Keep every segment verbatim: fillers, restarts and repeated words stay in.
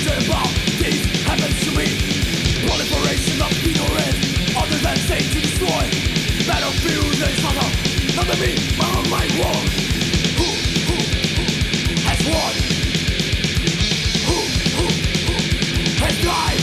about this happens to me. Proliferation of ignorance, other than state to destroy. Battlefield is not not me, my own mind war. Who, who, who has won? Who, who, who has died?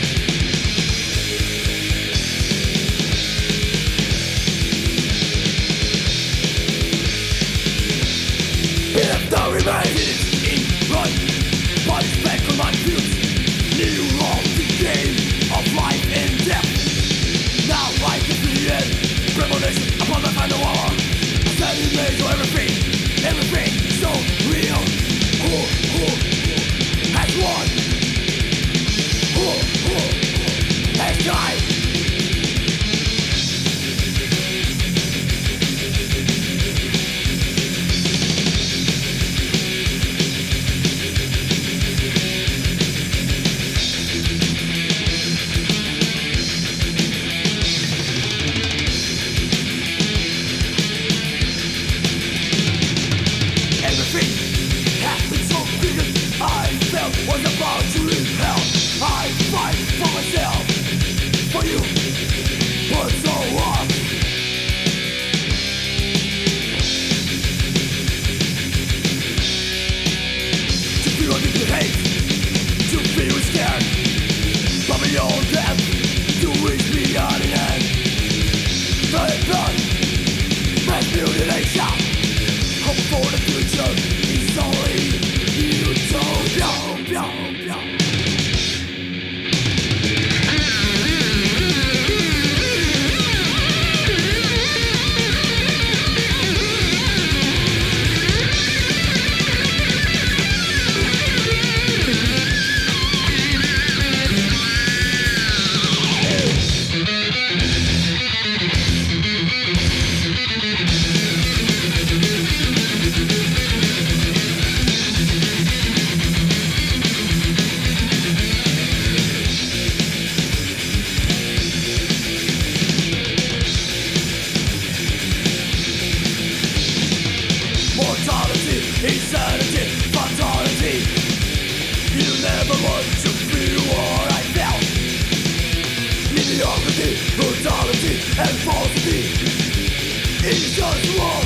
If the remains in run, but back on my views. New of the game of life and death. Now I can see it. Premonition upon the final hour. Standing made to everything, everything so real. Who, who, who has won? Who, who, who has died? Was about to leave hell. I fight for myself, for you, but so what? To feel deeply hate, to feel scared, but beyond death, to reach beyond the end. The blood, mass mutilation, hope for the future is only utopia. Insanity, fatality. You never want to feel what I felt. Mediocrity, brutality, and falsity. It's just wrong.